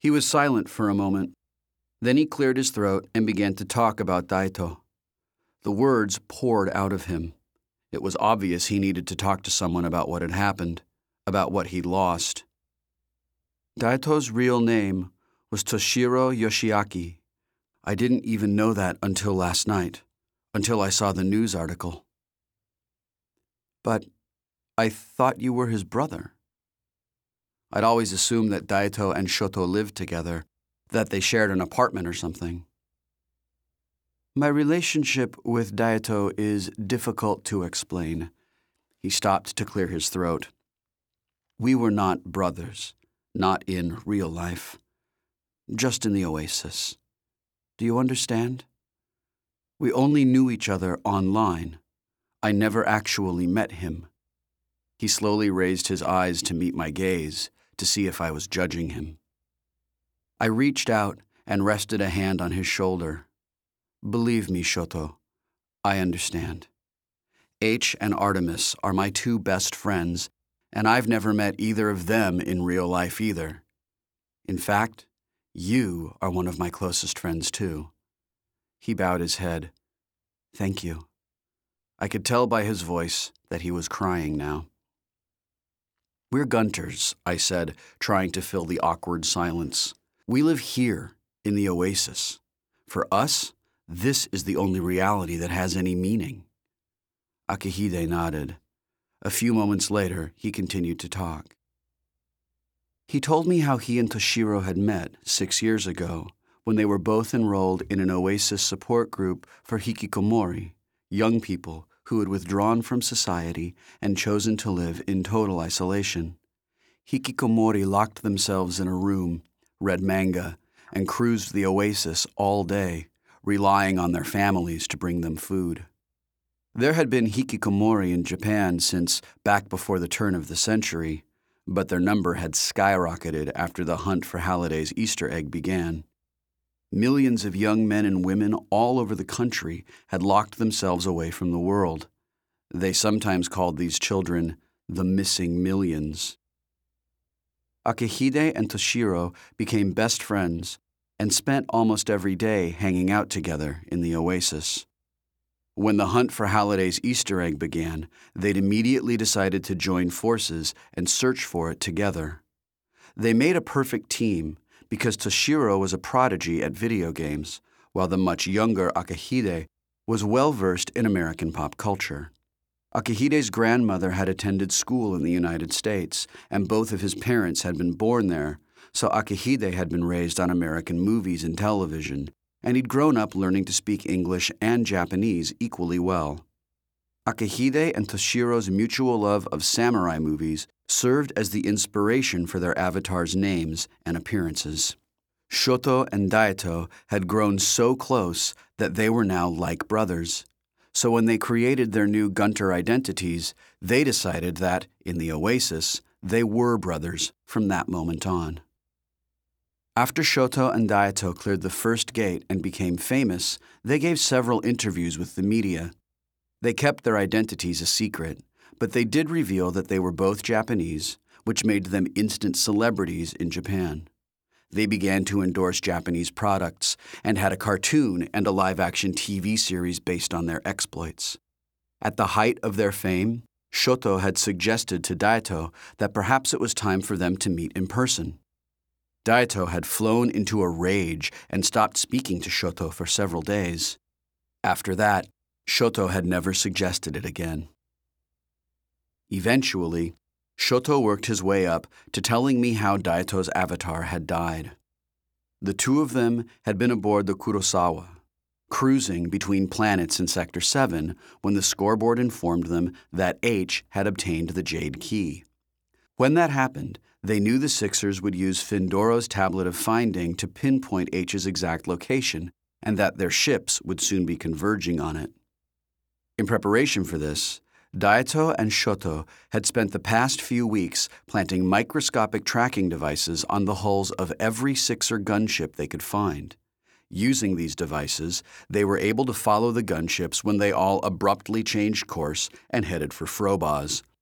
He was silent for a moment. Then he cleared his throat and began to talk about Daito. The words poured out of him. It was obvious he needed to talk to someone about what had happened, about what he'd lost. Daito's real name was Toshiro Yoshiaki. I didn't even know that until last night, until I saw the news article. But I thought you were his brother. I'd always assumed that Daito and Shoto lived together, that they shared an apartment or something. My relationship with Daito is difficult to explain. He stopped to clear his throat. We were not brothers, not in real life, just in the oasis. Do you understand? We only knew each other online. I never actually met him. He slowly raised his eyes to meet my gaze, to see if I was judging him. I reached out and rested a hand on his shoulder. Believe me, Shoto, I understand. H and Artemis are my two best friends, and I've never met either of them in real life either. In fact, you are one of my closest friends too. He bowed his head. Thank you. I could tell by his voice that he was crying now. We're Gunters, I said, trying to fill the awkward silence. We live here, in the oasis. For us, this is the only reality that has any meaning. Akihide nodded. A few moments later, he continued to talk. He told me how he and Toshiro had met 6 years ago, when they were both enrolled in an oasis support group for hikikomori, young people who had withdrawn from society and chosen to live in total isolation. Hikikomori locked themselves in a room, read manga, and cruised the oasis all day, relying on their families to bring them food. There had been hikikomori in Japan since back before the turn of the century, but their number had skyrocketed after the hunt for Halliday's Easter egg began. Millions of young men and women all over the country had locked themselves away from the world. They sometimes called these children the missing millions. Akihide and Toshiro became best friends and spent almost every day hanging out together in the oasis. When the hunt for Halliday's Easter egg began, they'd immediately decided to join forces and search for it together. They made a perfect team because Toshiro was a prodigy at video games, while the much younger Akihide was well-versed in American pop culture. Akihide's grandmother had attended school in the United States, and both of his parents had been born there, so Akihide had been raised on American movies and television, and he'd grown up learning to speak English and Japanese equally well. Akihide and Toshiro's mutual love of samurai movies served as the inspiration for their avatars' names and appearances. Shoto and Daito had grown so close that they were now like brothers. So when they created their new Gunter identities, they decided that, in the oasis, they were brothers from that moment on. After Shoto and Daito cleared the first gate and became famous, they gave several interviews with the media. They kept their identities a secret, but they did reveal that they were both Japanese, which made them instant celebrities in Japan. They began to endorse Japanese products and had a cartoon and a live-action TV series based on their exploits. At the height of their fame, Shoto had suggested to Daito that perhaps it was time for them to meet in person. Daito had flown into a rage and stopped speaking to Shoto for several days. After that, Shoto had never suggested it again. Eventually, Shoto worked his way up to telling me how Daito's avatar had died. The two of them had been aboard the Kurosawa, cruising between planets in Sector 7 when the scoreboard informed them that H had obtained the Jade Key. When that happened, they knew the Sixers would use Findoro's Tablet of Finding to pinpoint H's exact location and that their ships would soon be converging on it. In preparation for this, Daito and Shoto had spent the past few weeks planting microscopic tracking devices on the hulls of every Sixer gunship they could find. Using these devices, they were able to follow the gunships when they all abruptly changed course and headed for Frobos,